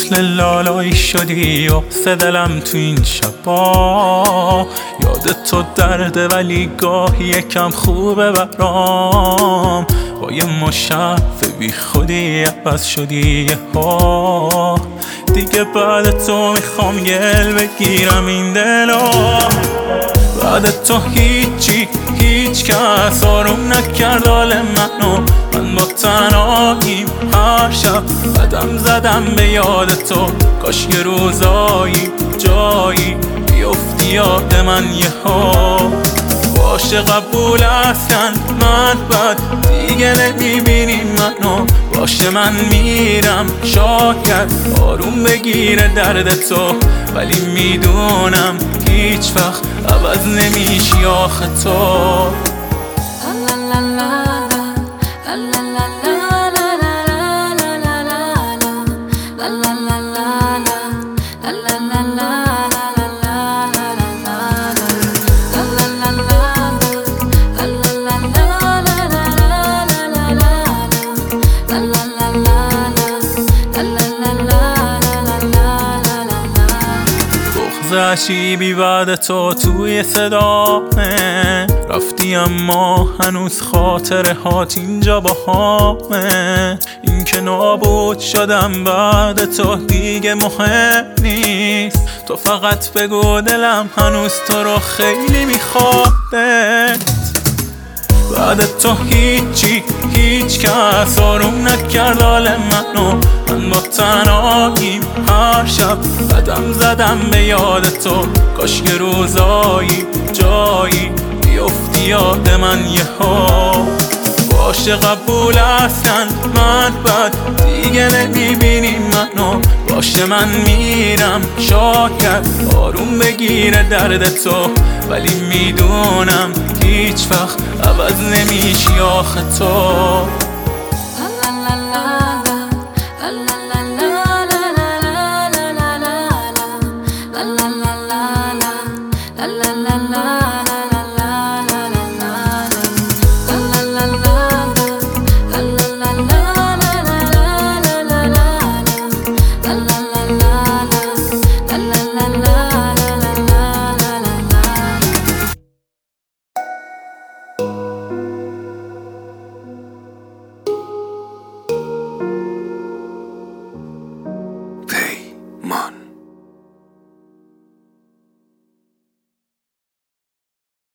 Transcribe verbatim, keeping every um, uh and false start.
مثل لالایی شدی واسه دلم تو این شبا. یاد تو درده ولی گاهی یکم خوبه برام. با یه مشفه بی خودی عوض شدی ها. دیگه بعد تو میخوام گل بگیرم این دلا. بعد تو هیچی هیچ کس آروم نکرد حال منو. من با تنهاییم هر شب قدم زدم به یاد تو. کاش یه روزایی جایی بیفتی یاد من یه ها. باشه قبول اصلا من بد دیگه نمیبینی منو. باشه من میرم شاید آروم بگیره درد تو. ولی میدونم هیچ وقت عوض نمیشی آخه تو. عشیبی بعد تو توی صدامه. رفتی اما هنوز خاطره هات اینجا با همه. این که نابود شدم بعد تو دیگه مهم نیست. تو فقط بگو دلم هنوز تو رو خیلی میخواد. بعد تو هیچی هیچ کس آروم نکرد حال منو. من با تنهاییم هر شب قدم زدم به یاد تو. کاش یه روزایی جایی بیفتی یاد من یه ها. باشه قبول اصلا من بد دیگه نمیبینی منو. باشه من میرم شاید آروم بگیره درد تو. ولی میدونم هیچ وقت عوض نمیشی آخه تو.